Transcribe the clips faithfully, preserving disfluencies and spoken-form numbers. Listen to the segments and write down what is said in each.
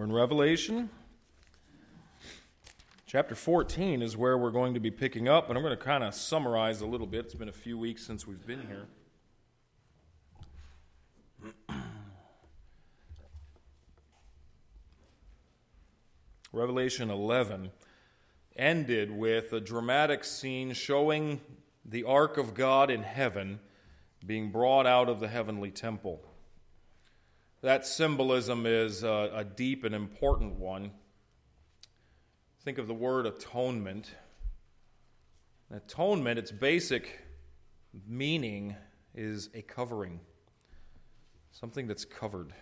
We're in Revelation. Chapter fourteen is where we're going to be picking up, and I'm going to kind of summarize a little bit. It's been a few weeks since we've been here. Revelation eleven ended with a dramatic scene showing the ark of God in heaven being brought out of the heavenly temple. That symbolism is a, a deep and important one. Think of the word atonement. Atonement, its basic meaning is a covering, something that's covered.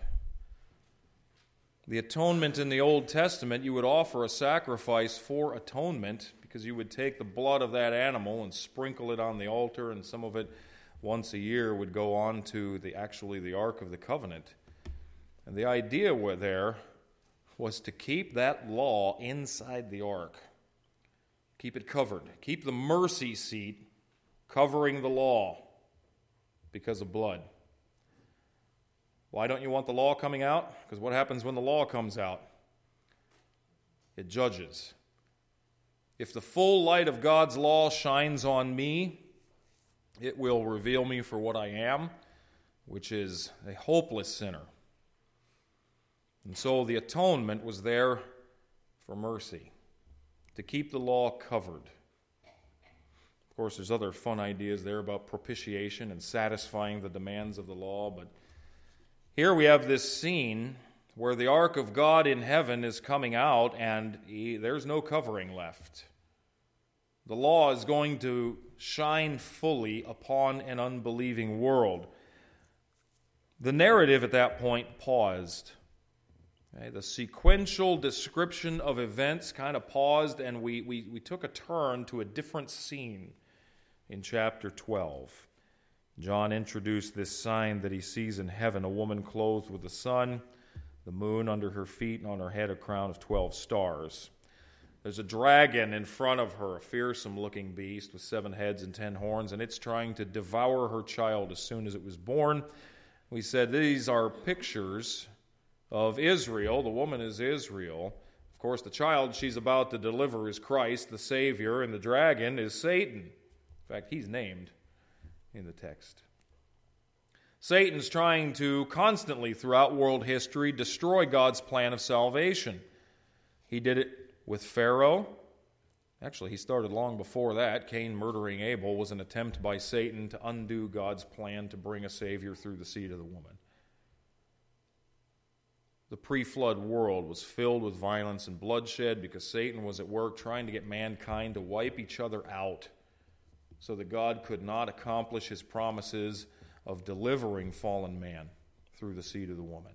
The atonement in the Old Testament, you would offer a sacrifice for atonement because you would take the blood of that animal and sprinkle it on the altar, and some of it once a year would go on to the actually the Ark of the Covenant. And the idea were there was to keep that law inside the ark. Keep it covered. Keep the mercy seat covering the law because of blood. Why don't you want the law coming out? Because what happens when the law comes out? It judges. If the full light of God's law shines on me, it will reveal me for what I am, which is a hopeless sinner. And so the atonement was there for mercy, to keep the law covered. Of course, there's other fun ideas there about propitiation and satisfying the demands of the law, but here we have this scene where the ark of God in heaven is coming out and he, there's no covering left. The law is going to shine fully upon an unbelieving world. The narrative at that point paused. Okay, the sequential description of events kind of paused, and we, we, we took a turn to a different scene in chapter twelve. John introduced this sign that he sees in heaven, a woman clothed with the sun, the moon under her feet, and on her head a crown of twelve stars. There's a dragon in front of her, a fearsome-looking beast with seven heads and ten horns, and it's trying to devour her child as soon as it was born. We said these are pictures of Israel. The woman is Israel. Of course, the child she's about to deliver is Christ, the Savior, and the dragon is Satan. In fact, he's named in the text. Satan's trying to constantly, throughout world history, destroy God's plan of salvation. He did it with Pharaoh. Actually, he started long before that. Cain murdering Abel was an attempt by Satan to undo God's plan to bring a Savior through the seed of the woman. The pre-flood world was filled with violence and bloodshed because Satan was at work trying to get mankind to wipe each other out so that God could not accomplish his promises of delivering fallen man through the seed of the woman.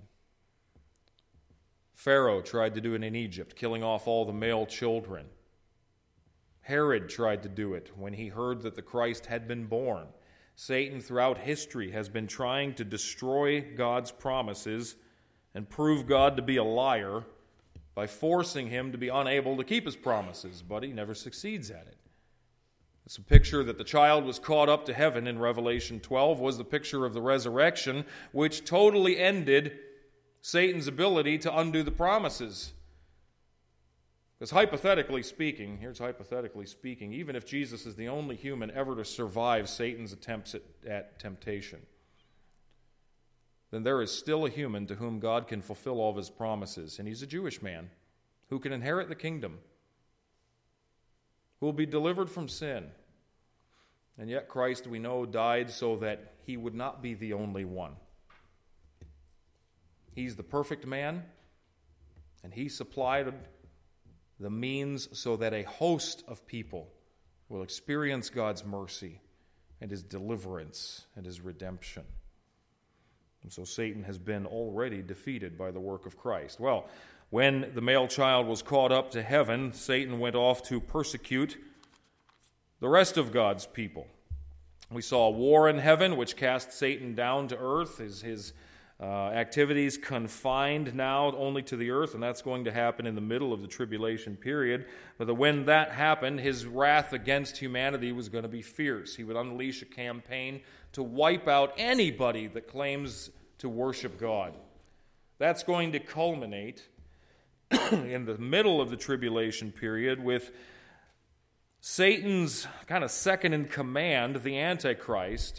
Pharaoh tried to do it in Egypt, killing off all the male children. Herod tried to do it when he heard that the Christ had been born. Satan throughout history has been trying to destroy God's promises and prove God to be a liar by forcing him to be unable to keep his promises, but he never succeeds at it. It's a picture that the child was caught up to heaven in Revelation twelve was the picture of the resurrection, which totally ended Satan's ability to undo the promises. Because hypothetically speaking, here's hypothetically speaking, even if Jesus is the only human ever to survive Satan's attempts at, at temptation, then there is still a human to whom God can fulfill all of his promises, and he's a Jewish man who can inherit the kingdom, who will be delivered from sin. And yet Christ, we know, died so that he would not be the only one. He's the perfect man, and he supplied the means so that a host of people will experience God's mercy and his deliverance and his redemption. And so Satan has been already defeated by the work of Christ. Well, when the male child was caught up to heaven, Satan went off to persecute the rest of God's people. We saw a war in heaven, which cast Satan down to earth. His, his uh, activities confined now only to the earth, and that's going to happen in the middle of the tribulation period. But when that happened, his wrath against humanity was going to be fierce. He would unleash a campaign to wipe out anybody that claims to worship God. That's going to culminate in the middle of the tribulation period with Satan's kind of second in command, the Antichrist,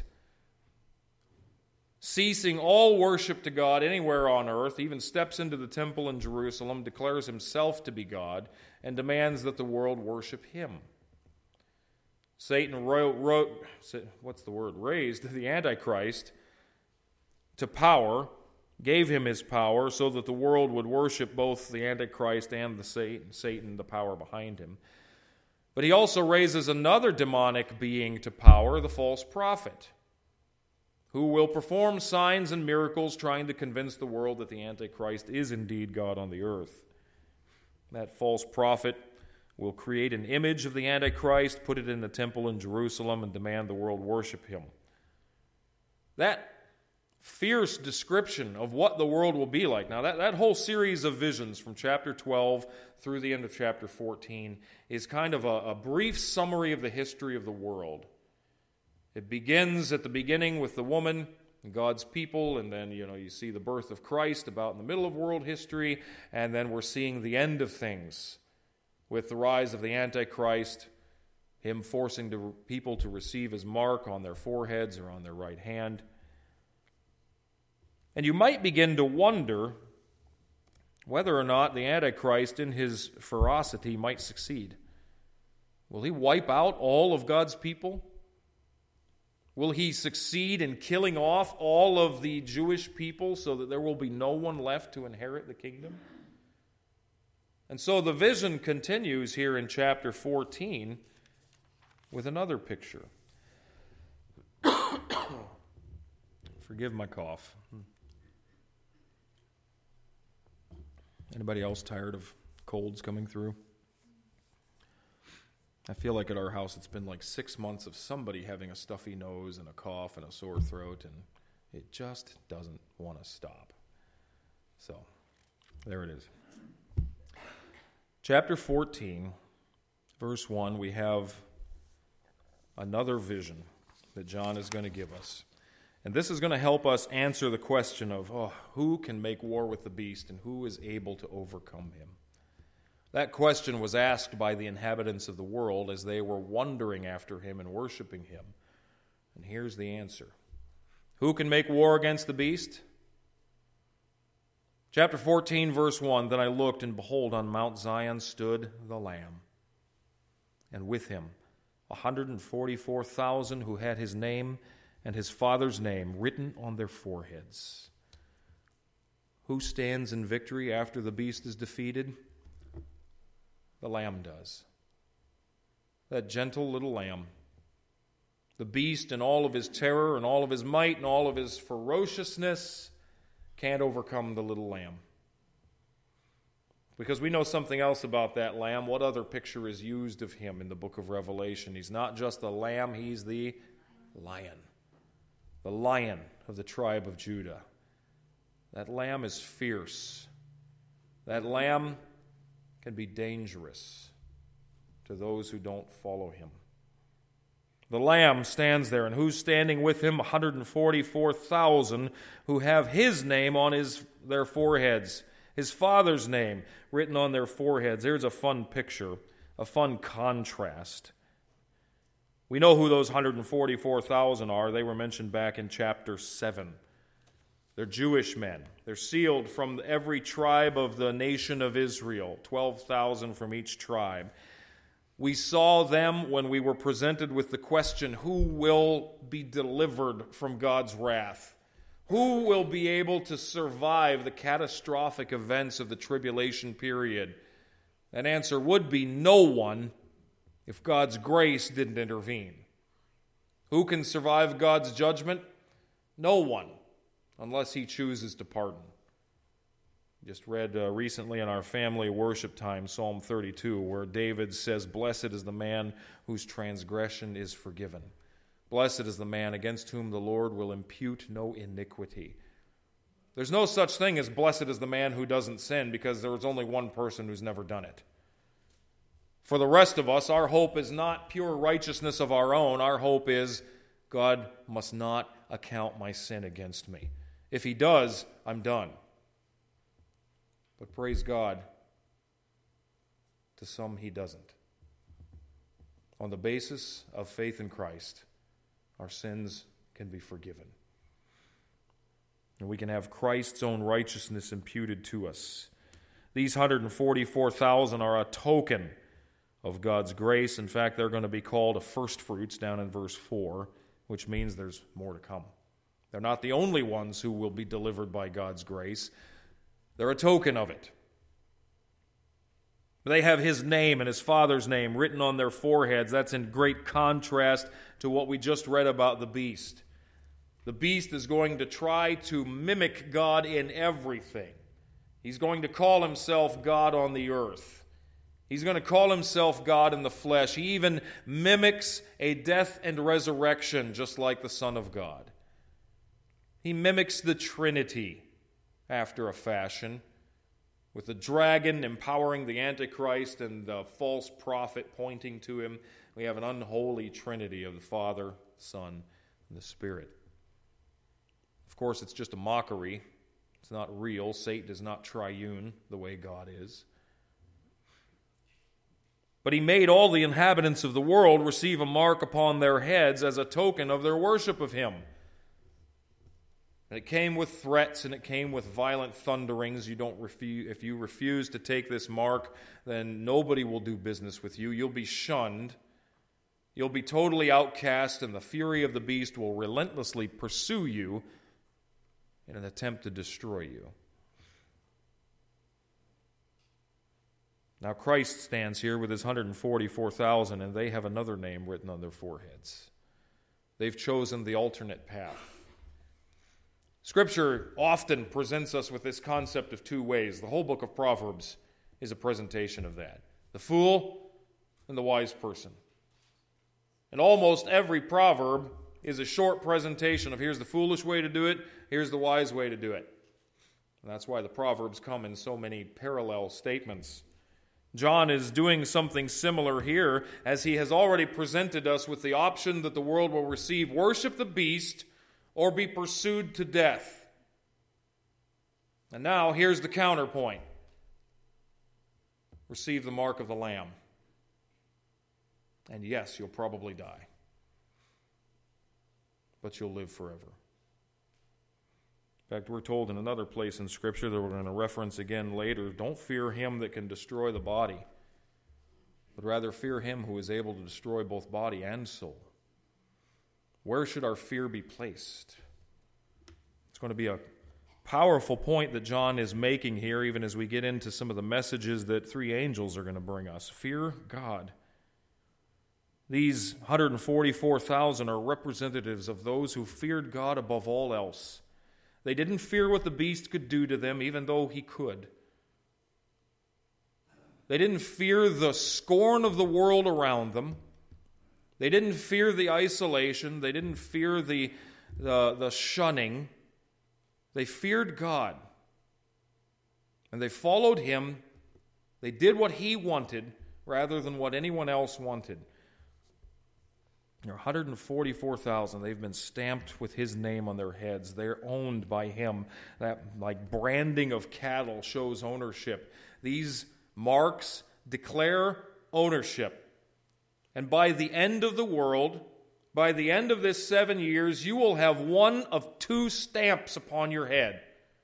ceasing all worship to God anywhere on earth, even steps into the temple in Jerusalem, declares himself to be God, and demands that the world worship him. Satan wrote, wrote what's the word, raised the Antichrist to power, gave him his power so that the world would worship both the Antichrist and the Satan, Satan, the power behind him. But he also raises another demonic being to power, the false prophet, who will perform signs and miracles trying to convince the world that the Antichrist is indeed God on the earth. That false prophet will create an image of the Antichrist, put it in the temple in Jerusalem, and demand the world worship him. That fierce description of what the world will be like. Now, that, that whole series of visions from chapter twelve through the end of chapter fourteen is kind of a, a brief summary of the history of the world. It begins at the beginning with the woman and God's people, and then, you know, you see the birth of Christ about in the middle of world history, and then we're seeing the end of things with the rise of the Antichrist, him forcing to, people to receive his mark on their foreheads or on their right hand. And you might begin to wonder whether or not the Antichrist in his ferocity might succeed. Will he wipe out all of God's people? Will he succeed in killing off all of the Jewish people so that there will be no one left to inherit the kingdom? And so the vision continues here in chapter fourteen with another picture. Forgive my cough. Anybody else tired of colds coming through? I feel like at our house it's been like six months of somebody having a stuffy nose and a cough and a sore throat, and it just doesn't want to stop. So, there it is. Chapter fourteen, verse one, we have another vision that John is going to give us. And this is going to help us answer the question of, oh, who can make war with the beast and who is able to overcome him? That question was asked by the inhabitants of the world as they were wondering after him and worshiping him. And here's the answer. Who can make war against the beast? Chapter fourteen, verse one, Then I looked, and behold, on Mount Zion stood the Lamb, and with him one hundred forty-four thousand who had his name and his Father's name written on their foreheads. Who stands in victory after the beast is defeated? The Lamb does. That gentle little lamb. The beast and all of his terror and all of his might and all of his ferociousness can't overcome the little lamb. Because we know something else about that lamb. What other picture is used of him in the book of Revelation? He's not just the lamb, he's the lion. The lion of the tribe of Judah. That lamb is fierce. That lamb can be dangerous to those who don't follow him. The Lamb stands there, and who's standing with him? one hundred forty-four thousand who have his name on his their foreheads, his Father's name written on their foreheads. There's a fun picture, a fun contrast. We know who those one hundred forty-four thousand are. They were mentioned back in chapter seven. They're Jewish men. They're sealed from every tribe of the nation of Israel, twelve thousand from each tribe. We saw them when we were presented with the question, who will be delivered from God's wrath? Who will be able to survive the catastrophic events of the tribulation period? That answer would be no one if God's grace didn't intervene. Who can survive God's judgment? No one, unless he chooses to pardon. Just read uh, recently in our family worship time, Psalm thirty-two, where David says, Blessed is the man whose transgression is forgiven. Blessed is the man against whom the Lord will impute no iniquity. There's no such thing as blessed is the man who doesn't sin, because there is only one person who's never done it. For the rest of us, our hope is not pure righteousness of our own. Our hope is God must not account my sin against me. If he does, I'm done. But praise God, to some he doesn't. On the basis of faith in Christ, our sins can be forgiven. And we can have Christ's own righteousness imputed to us. These one hundred forty-four thousand are a token of God's grace. In fact, they're going to be called a first fruits down in verse four, which means there's more to come. They're not the only ones who will be delivered by God's grace. They're a token of it. They have his name and his Father's name written on their foreheads. That's in great contrast to what we just read about the beast. The beast is going to try to mimic God in everything. He's going to call himself God on the earth. He's going to call himself God in the flesh. He even mimics a death and resurrection just like the Son of God. He mimics the Trinity after a fashion, with the dragon empowering the Antichrist and the false prophet pointing to him. We have an unholy Trinity of the Father, Son, and the Spirit. Of course, it's just a mockery. It's not real. Satan is not triune the way God is. But he made all the inhabitants of the world receive a mark upon their heads as a token of their worship of him. And it came with threats, and it came with violent thunderings. You don't refuse, if you refuse to take this mark, then nobody will do business with you. You'll be shunned. You'll be totally outcast, and the fury of the beast will relentlessly pursue you in an attempt to destroy you. Now Christ stands here with his one hundred forty-four thousand, and they have another name written on their foreheads. They've chosen the alternate path. Scripture often presents us with this concept of two ways. The whole book of Proverbs is a presentation of that. The fool and the wise person. And almost every proverb is a short presentation of here's the foolish way to do it, here's the wise way to do it. And that's why the Proverbs come in so many parallel statements. John is doing something similar here, as he has already presented us with the option that the world will receive worship the beast or be pursued to death. And now here's the counterpoint. Receive the mark of the Lamb. And yes, you'll probably die. But you'll live forever. In fact, we're told in another place in Scripture that we're going to reference again later, don't fear him that can destroy the body, but rather fear him who is able to destroy both body and soul. Where should our fear be placed? It's going to be a powerful point that John is making here, even as we get into some of the messages that three angels are going to bring us. Fear God. These one hundred forty-four thousand are representatives of those who feared God above all else. They didn't fear what the beast could do to them, even though he could. They didn't fear the scorn of the world around them. They didn't fear the isolation. They didn't fear the, the, the shunning. They feared God. And they followed him. They did what he wanted rather than what anyone else wanted. There are one hundred forty-four thousand. They've been stamped with his name on their heads. They're owned by him. That like branding of cattle shows ownership. These marks declare ownership. And by the end of the world, by the end of this seven years, you will have one of two stamps upon your head.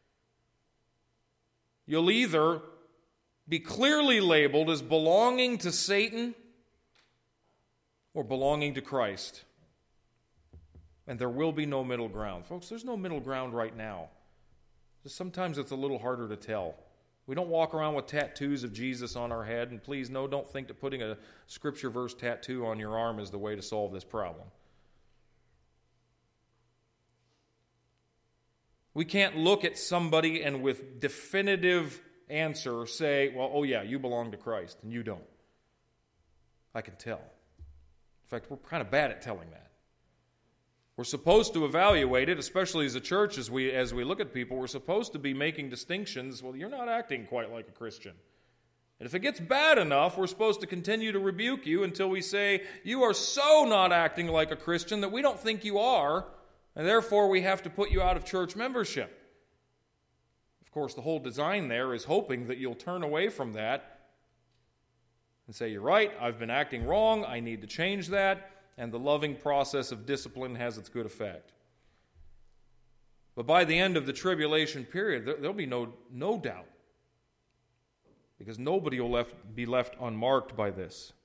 You'll either be clearly labeled as belonging to Satan or belonging to Christ. And there will be no middle ground. Folks, there's no middle ground right now. Just sometimes it's a little harder to tell. We don't walk around with tattoos of Jesus on our head, and please, no, don't think that putting a scripture verse tattoo on your arm is the way to solve this problem. We can't look at somebody and with definitive answer say, well, oh yeah, you belong to Christ, and you don't. I can tell. In fact, we're kind of bad at telling that. We're supposed to evaluate it, especially as a church, as we as we look at people, we're supposed to be making distinctions. Well, you're not acting quite like a Christian. And if it gets bad enough, we're supposed to continue to rebuke you until we say, you are so not acting like a Christian that we don't think you are, and therefore we have to put you out of church membership. Of course, the whole design there is hoping that you'll turn away from that and say, you're right, I've been acting wrong, I need to change that, and the loving process of discipline has its good effect. But by the end of the tribulation period, there'll be no, no doubt, because nobody will left, be left unmarked by this.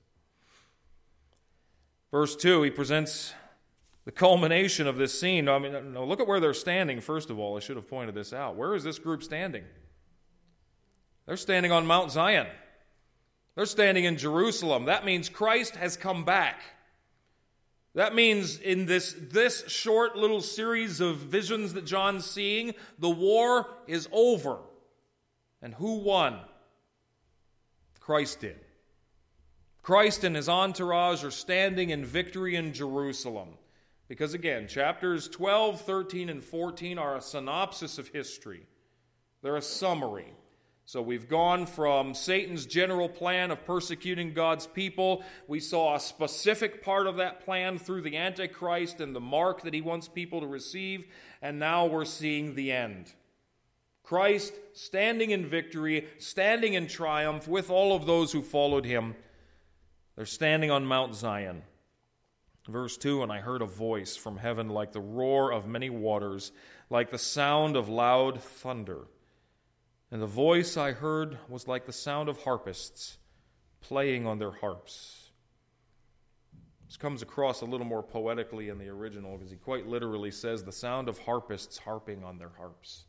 Verse two, he presents the culmination of this scene. I mean, look at where they're standing, first of all. I should have pointed this out. Where is this group standing? They're standing on Mount Zion. They're standing in Jerusalem. That means Christ has come back. That means in this, this short little series of visions that John's seeing, the war is over. And who won? Christ did. Christ and his entourage are standing in victory in Jerusalem. Because again, chapters twelve, thirteen, and fourteen are a synopsis of history. They're a summary. So we've gone from Satan's general plan of persecuting God's people. We saw a specific part of that plan through the Antichrist and the mark that he wants people to receive. And now we're seeing the end. Christ standing in victory, standing in triumph with all of those who followed him. They're standing on Mount Zion. Verse two, and I heard a voice from heaven like the roar of many waters, like the sound of loud thunder. And the voice I heard was like the sound of harpists playing on their harps. This comes across a little more poetically in the original because he quite literally says the sound of harpists harping on their harps.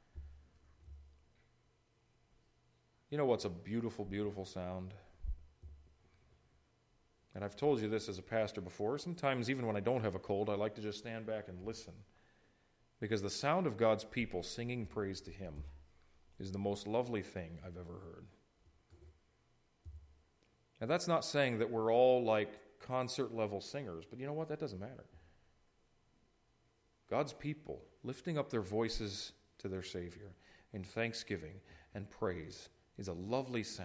You know what's a beautiful, beautiful sound? And I've told you this as a pastor before. Sometimes even when I don't have a cold, I like to just stand back and listen. Because the sound of God's people singing praise to him is the most lovely thing I've ever heard. Now that's not saying that we're all like concert-level singers, but you know what? That doesn't matter. God's people lifting up their voices to their Savior in thanksgiving and praise is a lovely sound.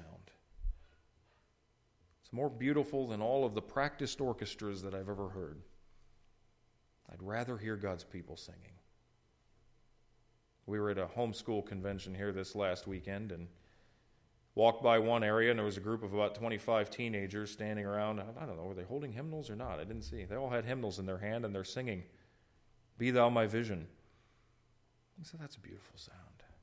It's more beautiful than all of the practiced orchestras that I've ever heard. I'd rather hear God's people singing. We were at a homeschool convention here this last weekend and walked by one area, and there was a group of about twenty-five teenagers standing around. I don't know, were they holding hymnals or not? I didn't see. They all had hymnals in their hand, and they're singing, "Be Thou My Vision." I said, that's a beautiful sound.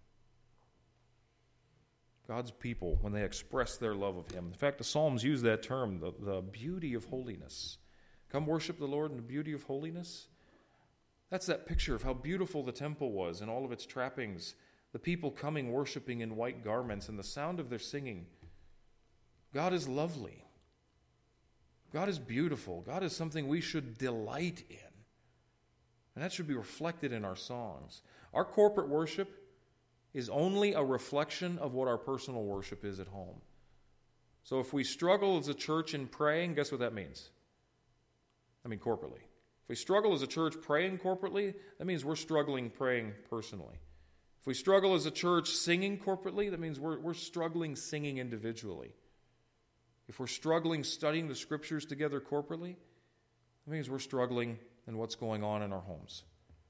God's people, when they express their love of him. In fact, the Psalms use that term, the, the beauty of holiness. Come worship the Lord in the beauty of holiness. That's that picture of how beautiful the temple was and all of its trappings. The people coming worshiping in white garments and the sound of their singing. God is lovely. God is beautiful. God is something we should delight in. And that should be reflected in our songs. Our corporate worship is only a reflection of what our personal worship is at home. So if we struggle as a church in praying, guess what that means? I mean corporately. If we struggle as a church praying corporately, that means we're struggling praying personally. If we struggle as a church singing corporately, that means we're, we're struggling singing individually. If we're struggling studying the Scriptures together corporately, that means we're struggling in what's going on in our homes.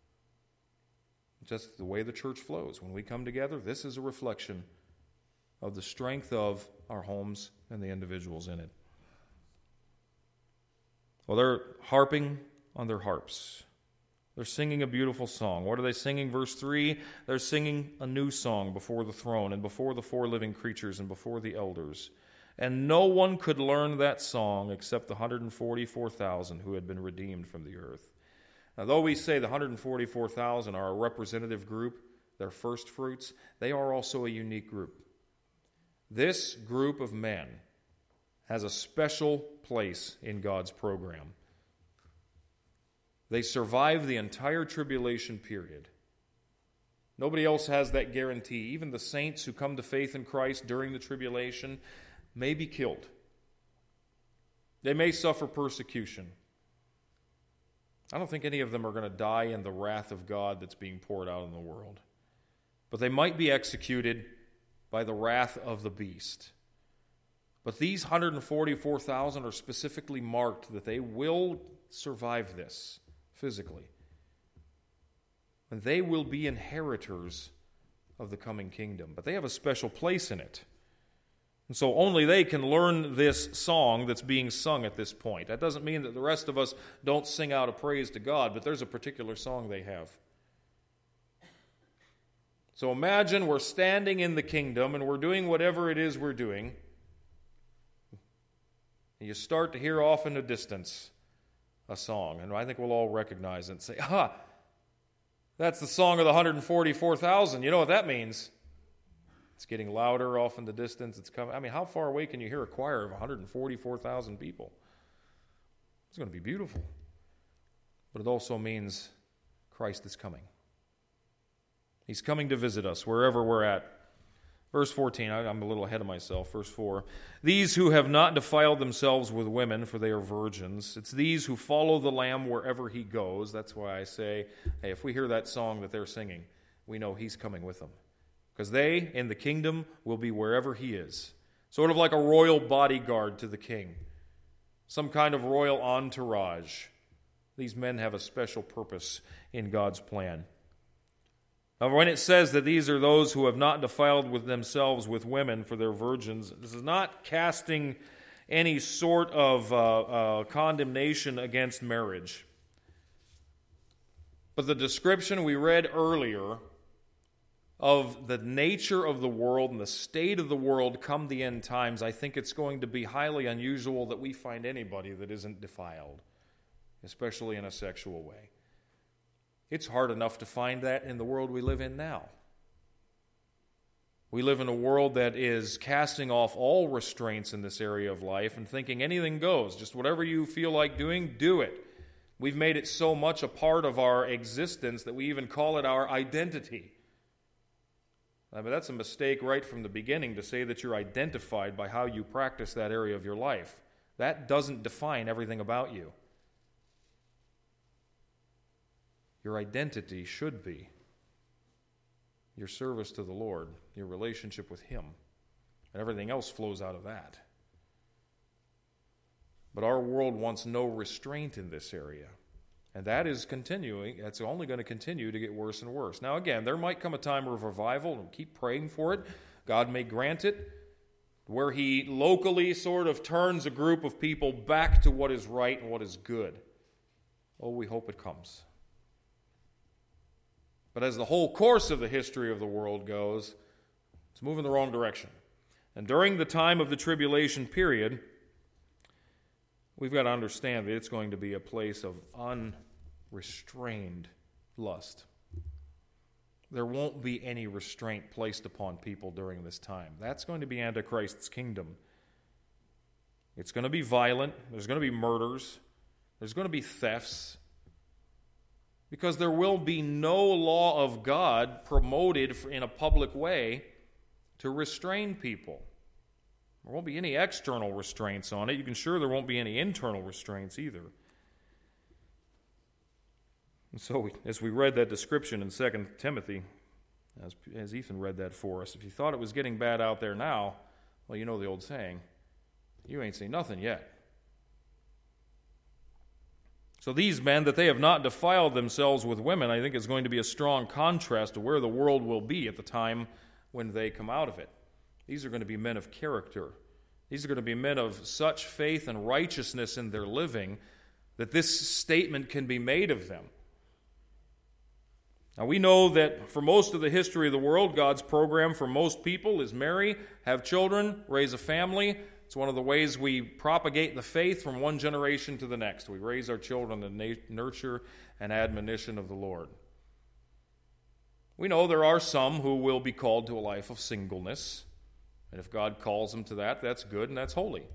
Just the way the church flows. When we come together, this is a reflection of the strength of our homes and the individuals in it. Well, they're harping on their harps. They're singing a beautiful song. What are they singing? Verse three, they're singing a new song before the throne and before the four living creatures and before the elders. And no one could learn that song except the one hundred forty-four thousand who had been redeemed from the earth. Now, though we say the one hundred forty-four thousand are a representative group, they're first fruits, they are also a unique group. This group of men has a special place in God's program. They survive the entire tribulation period. Nobody else has that guarantee. Even the saints who come to faith in Christ during the tribulation may be killed. They may suffer persecution. I don't think any of them are going to die in the wrath of God that's being poured out in the world. But they might be executed by the wrath of the beast. But these one hundred forty-four thousand are specifically marked that they will survive this physically. And they will be inheritors of the coming kingdom. But they have a special place in it. And so only they can learn this song that's being sung at this point. That doesn't mean that the rest of us don't sing out a praise to God, but there's a particular song they have. So imagine we're standing in the kingdom and we're doing whatever it is we're doing. And you start to hear off in the distance a song. And I think we'll all recognize it and say, ah, that's the song of the one hundred forty-four thousand. You know what that means? It's getting louder off in the distance. It's coming. I mean, how far away can you hear a choir of one hundred forty-four thousand people? It's going to be beautiful. But it also means Christ is coming. He's coming to visit us wherever we're at. Verse fourteen, I'm a little ahead of myself. Verse four, these who have not defiled themselves with women, for they are virgins. It's these who follow the Lamb wherever he goes. That's why I say, hey, if we hear that song that they're singing, we know he's coming with them. Because they, in the kingdom, will be wherever he is. Sort of like a royal bodyguard to the king. Some kind of royal entourage. These men have a special purpose in God's plan. Now, when it says that these are those who have not defiled with themselves with women, for their virgins, this is not casting any sort of uh, uh, condemnation against marriage. But the description we read earlier of the nature of the world and the state of the world come the end times, I think it's going to be highly unusual that we find anybody that isn't defiled, especially in a sexual way. It's hard enough to find that in the world we live in now. We live in a world that is casting off all restraints in this area of life and thinking anything goes. Just whatever you feel like doing, do it. We've made it so much a part of our existence that we even call it our identity. I mean, that's a mistake right from the beginning to say that you're identified by how you practice that area of your life. That doesn't define everything about you. Your identity should be your service to the Lord, your relationship with him, and everything else flows out of that. But our world wants no restraint in this area. And that is continuing. That's only going to continue to get worse and worse. Now, again, there might come a time of revival, and keep praying for it. God may grant it, where he locally sort of turns a group of people back to what is right and what is good. Oh, we hope it comes. But as the whole course of the history of the world goes, it's moving the wrong direction. And during the time of the tribulation period, we've got to understand that it's going to be a place of unrestrained lust. There won't be any restraint placed upon people during this time. That's going to be Antichrist's kingdom. It's going to be violent. There's going to be murders. There's going to be thefts. Because there will be no law of God promoted in a public way to restrain people. There won't be any external restraints on it. You can sure there won't be any internal restraints either. And so we, as we read that description in Second Timothy, as, as Ethan read that for us, if you thought it was getting bad out there now, well, you know the old saying, you ain't seen nothing yet. So these men, that they have not defiled themselves with women, I think is going to be a strong contrast to where the world will be at the time when they come out of it. These are going to be men of character. These are going to be men of such faith and righteousness in their living that this statement can be made of them. Now we know that for most of the history of the world, God's program for most people is marry, have children, raise a family. It's one of the ways we propagate the faith from one generation to the next. We raise our children in the nurture and admonition of the Lord. We know there are some who will be called to a life of singleness. And if God calls them to that, that's good and that's holy.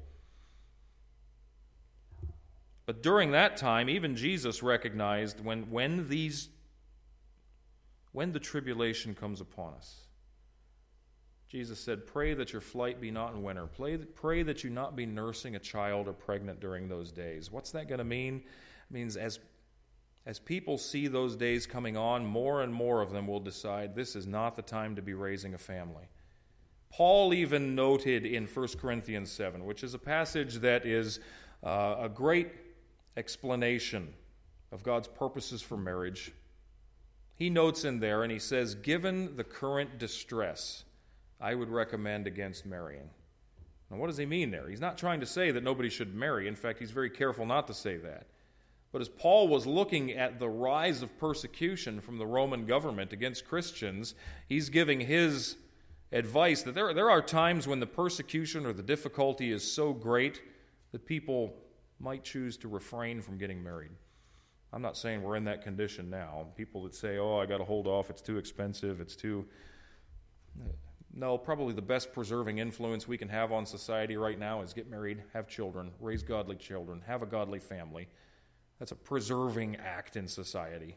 But during that time, even Jesus recognized when, when these when the tribulation comes upon us, Jesus said, pray that your flight be not in winter. Pray, pray that you not be nursing a child or pregnant during those days. What's that going to mean? It means as, as people see those days coming on, more and more of them will decide this is not the time to be raising a family. Paul even noted in First Corinthians seven, which is a passage that is uh, a great explanation of God's purposes for marriage. He notes in there, and he says, given the current distress, I would recommend against marrying. Now, what does he mean there? He's not trying to say that nobody should marry. In fact, he's very careful not to say that. But as Paul was looking at the rise of persecution from the Roman government against Christians, he's giving his advice that there, there are times when the persecution or the difficulty is so great that people might choose to refrain from getting married. I'm not saying we're in that condition now. People that say, oh, I got to hold off, it's too expensive, it's too... No, probably the best preserving influence we can have on society right now is get married, have children, raise godly children, have a godly family. That's a preserving act in society.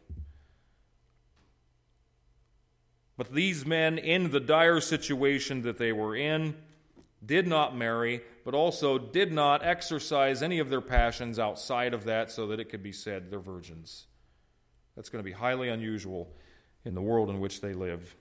But these men, in the dire situation that they were in, did not marry, but also did not exercise any of their passions outside of that so that it could be said they're virgins. That's going to be highly unusual in the world in which they live.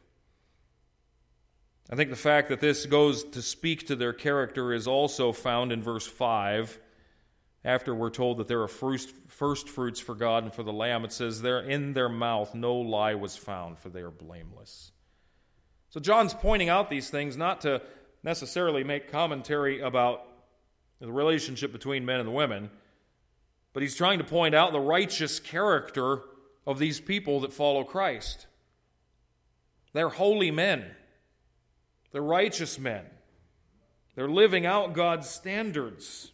I think the fact that this goes to speak to their character is also found in verse five. After we're told that there are first, first fruits for God and for the Lamb, it says, there in their mouth no lie was found, for they are blameless. So John's pointing out these things not to necessarily make commentary about the relationship between men and women, but he's trying to point out the righteous character of these people that follow Christ. They're holy men. They're righteous men. They're living out God's standards.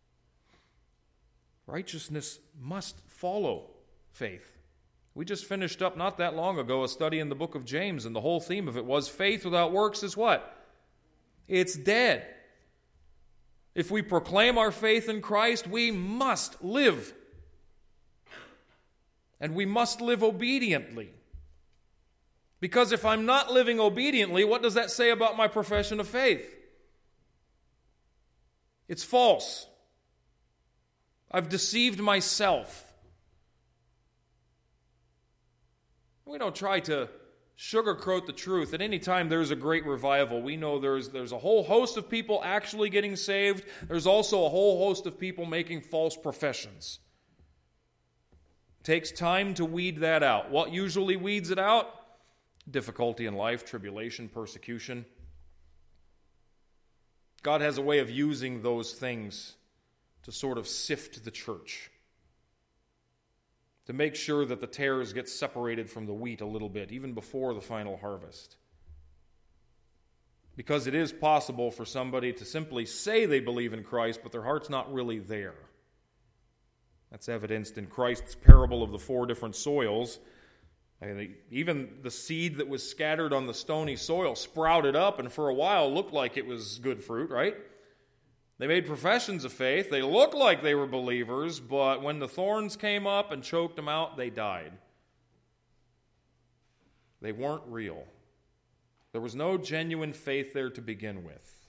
Righteousness must follow faith. We just finished up not that long ago a study in the book of James, and the whole theme of it was faith without works is what? It's dead. If we proclaim our faith in Christ, we must live. And we must live obediently. Because if I'm not living obediently, what does that say about my profession of faith? It's false. I've deceived myself. We don't try to sugarcoat the truth. At any time there's a great revival, we know there's, there's a whole host of people actually getting saved. There's also a whole host of people making false professions. It takes time to weed that out. What usually weeds it out? Difficulty in life, tribulation, persecution. God has a way of using those things to sort of sift the church, to make sure that the tares get separated from the wheat a little bit, even before the final harvest. Because it is possible for somebody to simply say they believe in Christ, but their heart's not really there. That's evidenced in Christ's parable of the four different soils. And even the seed that was scattered on the stony soil sprouted up and for a while looked like it was good fruit, right? They made professions of faith. They looked like they were believers, but when the thorns came up and choked them out, they died. They weren't real. There was no genuine faith there to begin with.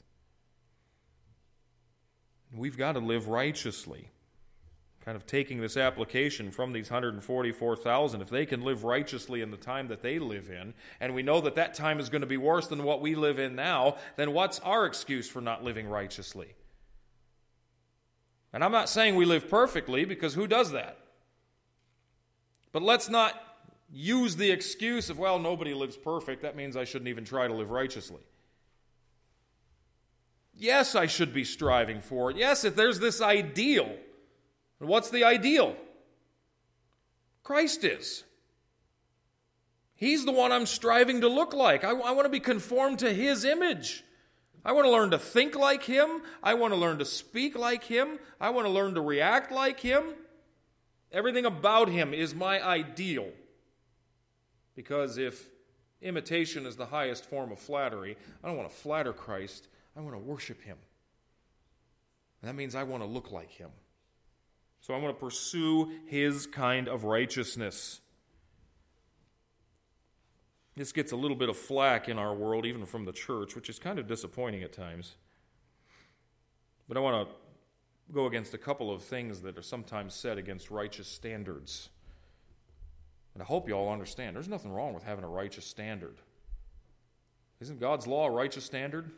We've got to live righteously. Kind of taking this application from these one hundred forty-four thousand, if they can live righteously in the time that they live in, and we know that that time is going to be worse than what we live in now, then what's our excuse for not living righteously? And I'm not saying we live perfectly, because who does that? But let's not use the excuse of, well, nobody lives perfect, that means I shouldn't even try to live righteously. Yes, I should be striving for it. Yes, if there's this ideal. And what's the ideal? Christ is. He's the one I'm striving to look like. I, I want to be conformed to His image. I want to learn to think like Him. I want to learn to speak like Him. I want to learn to react like Him. Everything about Him is my ideal. Because if imitation is the highest form of flattery, I don't want to flatter Christ. I want to worship Him. And that means I want to look like Him. So I want to pursue His kind of righteousness. This gets a little bit of flack in our world, even from the church, which is kind of disappointing at times. But I want to go against a couple of things that are sometimes said against righteous standards. And I hope you all understand, there's nothing wrong with having a righteous standard. Isn't God's law a righteous standard?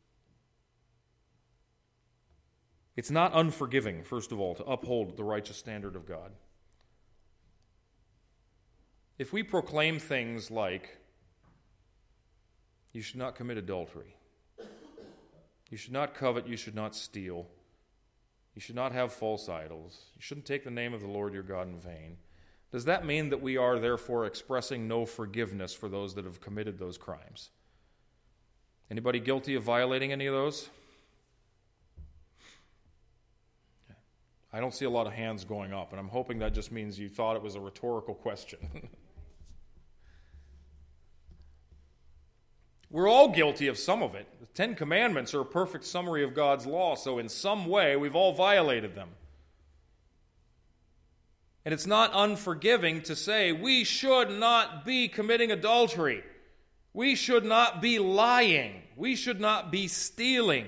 It's not unforgiving, first of all, to uphold the righteous standard of God. If we proclaim things like, you should not commit adultery, You should not covet, you should not steal. You should not have false idols. You shouldn't take the name of the Lord your God in vain. Does that mean that we are therefore expressing no forgiveness for those that have committed those crimes? Anybody guilty of violating any of those? I don't see a lot of hands going up, and I'm hoping that just means you thought it was a rhetorical question. We're all guilty of some of it. The Ten Commandments are a perfect summary of God's law, so in some way we've all violated them. And it's not unforgiving to say we should not be committing adultery. We should not be lying. We should not be stealing.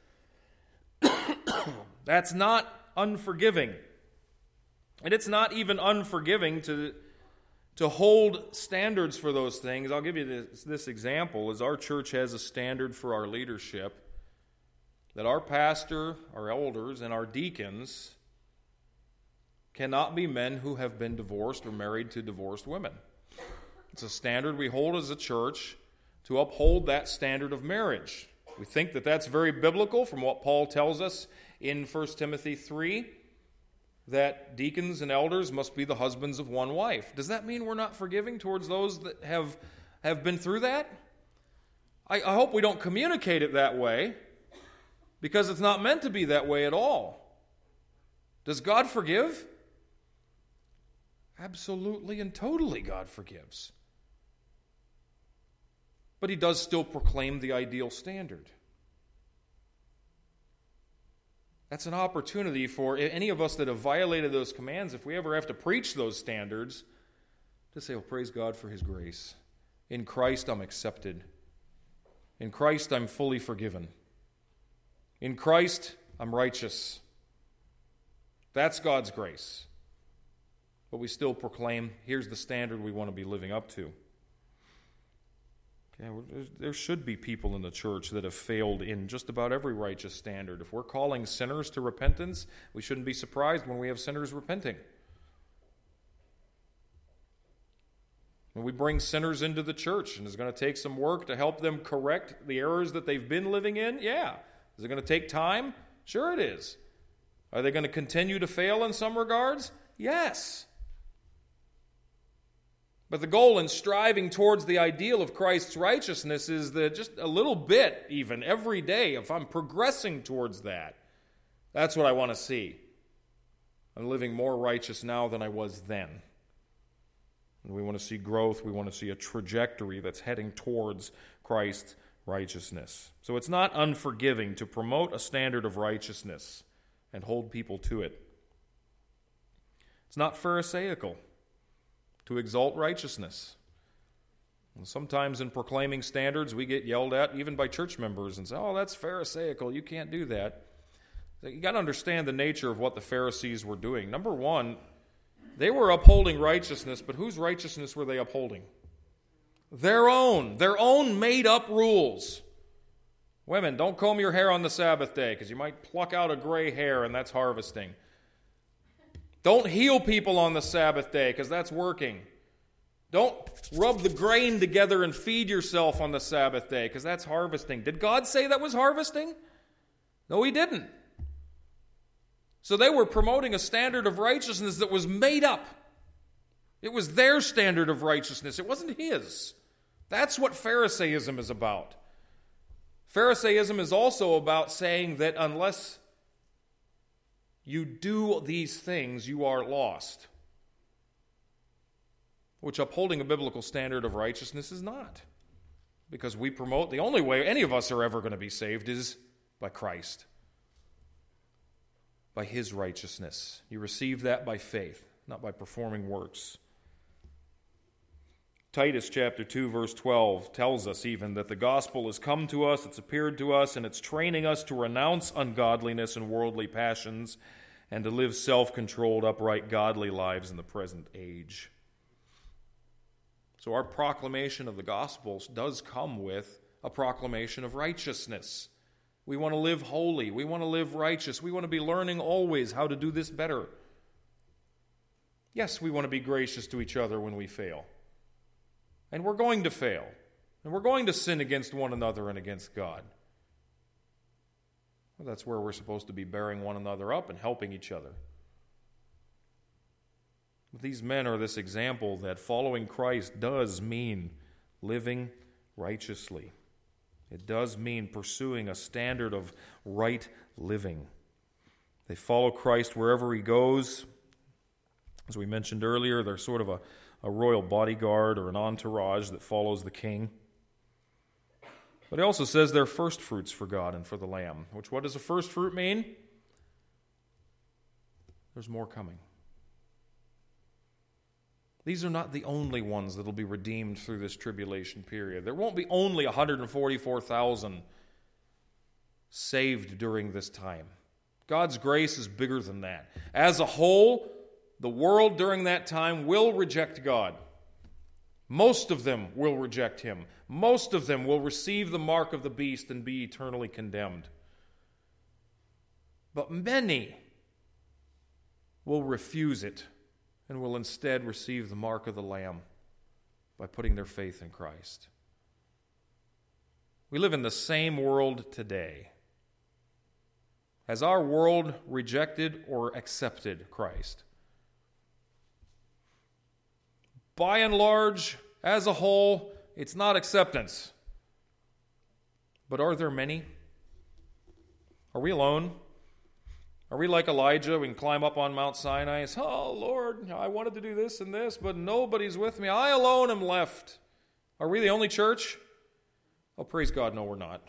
That's not unforgiving. And it's not even unforgiving to, to hold standards for those things. I'll give you this, this example, as our church has a standard for our leadership, that our pastor, our elders, and our deacons cannot be men who have been divorced or married to divorced women. It's a standard we hold as a church to uphold that standard of marriage. We think that that's very biblical from what Paul tells us in First Timothy three, that deacons and elders must be the husbands of one wife. Does that mean we're not forgiving towards those that have, have been through that? I, I hope we don't communicate it that way, because it's not meant to be that way at all. Does God forgive? Absolutely and totally God forgives. But he does still proclaim the ideal standard. That's an opportunity for any of us that have violated those commands, if we ever have to preach those standards, to say, oh, praise God for his grace. In Christ I'm accepted. In Christ I'm fully forgiven. In Christ I'm righteous. That's God's grace. But we still proclaim, here's the standard we want to be living up to. Okay, there should be people in the church that have failed in just about every righteous standard. If we're calling sinners to repentance, we shouldn't be surprised when we have sinners repenting. When we bring sinners into the church, and it's going to take some work to help them correct the errors that they've been living in, yeah. Is it going to take time? Sure it is. Are they going to continue to fail in some regards? Yes. But the goal in striving towards the ideal of Christ's righteousness is that just a little bit, even every day, if I'm progressing towards that, that's what I want to see. I'm living more righteous now than I was then. And we want to see growth. We want to see a trajectory that's heading towards Christ's righteousness. So it's not unforgiving to promote a standard of righteousness and hold people to it. It's not pharisaical to exalt righteousness. And sometimes in proclaiming standards, we get yelled at even by church members and say, oh, that's pharisaical, you can't do that. You've got to understand the nature of what the Pharisees were doing. Number one, they were upholding righteousness, but whose righteousness were they upholding? Their own, their own made-up rules. Women, don't comb your hair on the Sabbath day because you might pluck out a gray hair and that's harvesting. Don't heal people on the Sabbath day because that's working. Don't rub the grain together and feed yourself on the Sabbath day because that's harvesting. Did God say that was harvesting? No, he didn't. So they were promoting a standard of righteousness that was made up. It was their standard of righteousness. It wasn't his. That's what Pharisaism is about. Pharisaism is also about saying that unless you do these things, you are lost. Which upholding a biblical standard of righteousness is not. Because we promote, the only way any of us are ever going to be saved is by Christ. By his righteousness. You receive that by faith, not by performing works. Titus chapter two, verse twelve tells us even that the gospel has come to us, it's appeared to us, and it's training us to renounce ungodliness and worldly passions and to live self-controlled, upright, godly lives in the present age. So our proclamation of the gospel does come with a proclamation of righteousness. We want to live holy. We want to live righteous. We want to be learning always how to do this better. Yes, we want to be gracious to each other when we fail. And we're going to fail. And we're going to sin against one another and against God. Well, that's where we're supposed to be bearing one another up and helping each other. But these men are this example that following Christ does mean living righteously. It does mean pursuing a standard of right living. They follow Christ wherever he goes. As we mentioned earlier, they're sort of a, a royal bodyguard or an entourage that follows the king. But he also says they're first fruits for God and for the Lamb. Which, what does a first fruit mean? There's more coming. These are not the only ones that will be redeemed through this tribulation period. There won't be only one hundred forty-four thousand saved during this time. God's grace is bigger than that. As a whole, the world during that time will reject God. Most of them will reject him. Most of them will receive the mark of the beast and be eternally condemned. But many will refuse it and will instead receive the mark of the Lamb by putting their faith in Christ. We live in the same world today. Has our world rejected or accepted Christ? By and large, as a whole, it's not acceptance. But are there many? Are we alone? Are we like Elijah? We can climb up on Mount Sinai and say, oh, Lord, I wanted to do this and this, but nobody's with me. I alone am left. Are we the only church? Oh, praise God, no, we're not.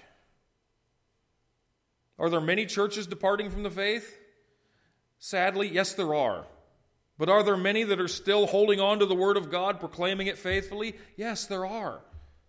Are there many churches departing from the faith? Sadly, yes, there are. But are there many that are still holding on to the Word of God, proclaiming it faithfully? Yes, there are.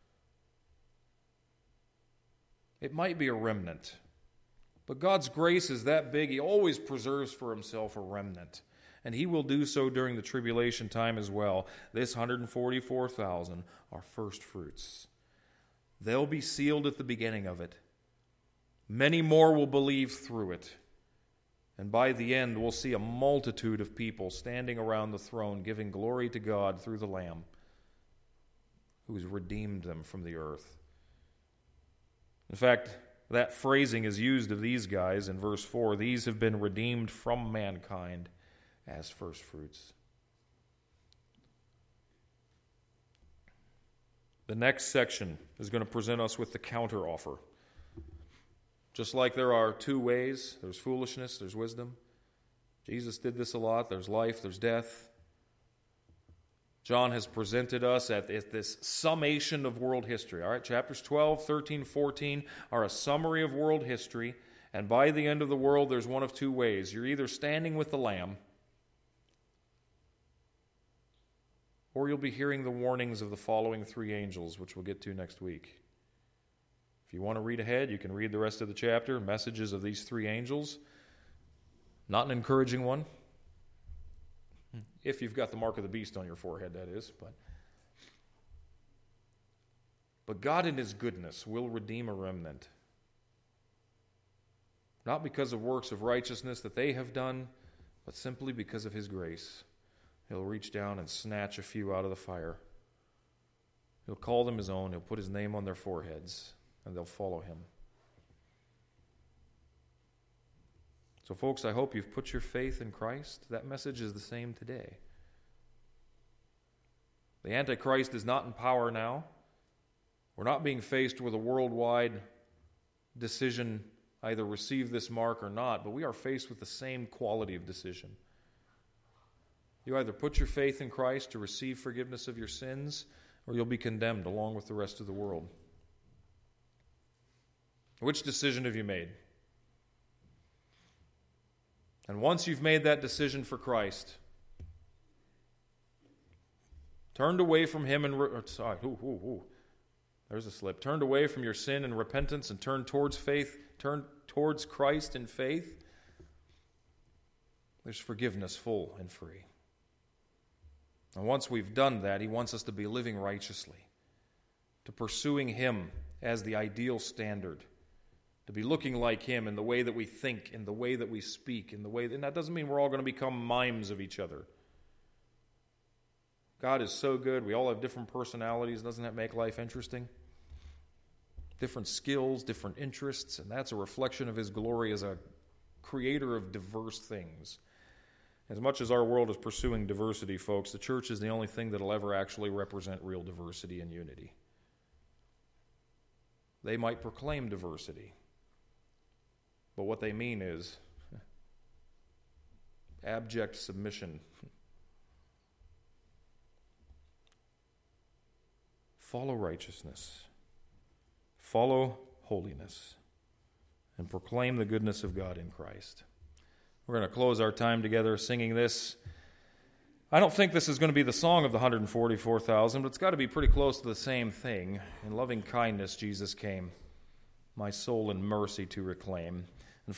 It might be a remnant. But God's grace is that big, He always preserves for Himself a remnant. And He will do so during the tribulation time as well. This one hundred forty-four thousand are first fruits. They'll be sealed at the beginning of it. Many more will believe through it. And by the end, we'll see a multitude of people standing around the throne, giving glory to God through the Lamb, who has redeemed them from the earth. In fact, that phrasing is used of these guys in verse four. These have been redeemed from mankind as first fruits. The next section is going to present us with the counteroffer. Just like there are two ways, there's foolishness, there's wisdom. Jesus did this a lot. There's life, there's death. John has presented us at this summation of world history. All right, chapters twelve, thirteen, fourteen are a summary of world history. And by the end of the world, there's one of two ways. You're either standing with the Lamb, or you'll be hearing the warnings of the following three angels, which we'll get to next week. If you want to read ahead, you can read the rest of the chapter, messages of these three angels. Not an encouraging one. If you've got the mark of the beast on your forehead, that is. But, but God in His goodness will redeem a remnant. Not because of works of righteousness that they have done, but simply because of His grace. He'll reach down and snatch a few out of the fire. He'll call them His own. He'll put His name on their foreheads, and they'll follow Him. So, folks, I hope you've put your faith in Christ. That message is the same today. The Antichrist is not in power now. We're not being faced with a worldwide decision, either receive this mark or not, but we are faced with the same quality of decision. You either put your faith in Christ to receive forgiveness of your sins, or you'll be condemned along with the rest of the world. Which decision have you made? And once you've made that decision for Christ, turned away from Him and re- sorry, ooh, ooh, ooh, there's a slip. Turned away from your sin and repentance and turned towards faith, turned towards Christ in faith, there's forgiveness full and free. And once we've done that, He wants us to be living righteously, to pursuing Him as the ideal standard, to be looking like Him in the way that we think, in the way that we speak, in the way that, and that doesn't mean we're all going to become mimes of each other. God is so good. We all have different personalities. Doesn't that make life interesting? different skills, different interests, and that's a reflection of his glory as a creator of diverse things. As much as our world is pursuing diversity, folks, the church is the only thing that will ever actually represent real diversity and unity. They might proclaim diversity, but what they mean is abject submission. Follow righteousness, follow holiness, and proclaim the goodness of God in Christ. We're going to close our time together singing this. I don't think this is going to be the song of the one hundred forty-four thousand, but it's got to be pretty close to the same thing. In loving kindness, Jesus came, my soul in mercy to reclaim.